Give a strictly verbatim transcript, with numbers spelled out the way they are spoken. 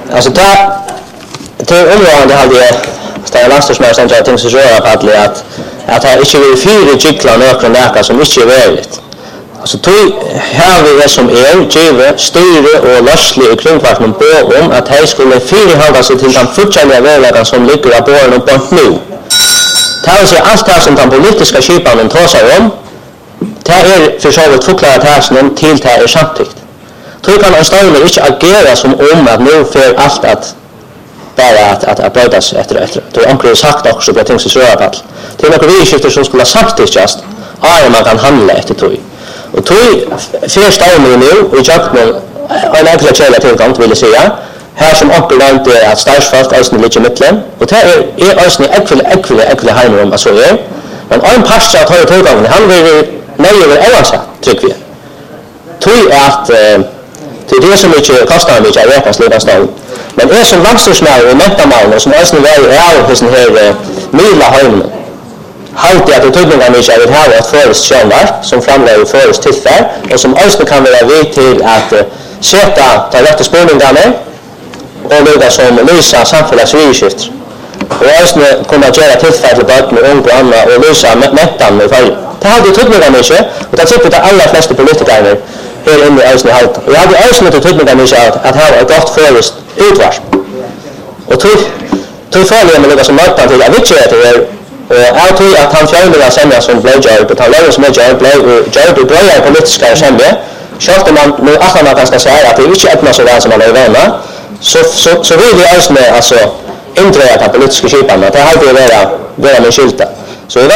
alltså det det området hade jag ställa landslagsmästaren jag tänkte så göra på att att det inte vill fyra cyklar några näka som inte är väldigt. Alltså tog här vi är som är givet styre och löslig i kringkvarten på om att här skulle fyra hålla sig till den fortsatta vägen som ligger på borgen och på nu. Det är alltså allt det som den politiska skipanen tar sig om. Det är för så vitt förklarat här till det är samtidigt. Tog kan en stavner inte agera som om att nu för allt att bara att att, att brötas efter efter. Det är onkel sagt också på ting som så är på. Det är några vidskifter som skulle samtidigt ja man kan handla efter tog. Och tog första stavner nu i jakten en enkel källa tillgång vill jag säga. Här som onkel nämnde att stadsfast är lite mitten och det är är alltså äcklig äcklig äcklig hemrum alltså är. Men en pastor tar tillgång han vill nej över Elsa tycker vi. Tog att till det som inte kostar mycket att räkna slita stånd. Men är som landslagsmästare och mentamalen som är är av sin här mila hemmen. Halt att det tydligen mycket att ha ett först självar som framlägger först tillfälle och som också kan vara vid till att sätta ta rätta spårningarna och lägga som lösa samhällsvidsskift. Och också kunna göra tillfälle till barn och unga och andra och lösa mentan med fall. Det hade tydligen mycket och det tycker att alla flesta politiker här inne i Ösne halt. Och jag hade också mycket tydligen mycket att att ha ett gott först utvars. Och tog tog följer med något som marknad till att det är och jag tror att han fjärde sämja som blev gjort och han lärde som jag blev gjort och började politiska sämja. Självt man nu att man kan säga att det inte är så väl som man är vana så så så vill jag alltså alltså inträda på politiska skipan att det har det vara vara med skylta. Så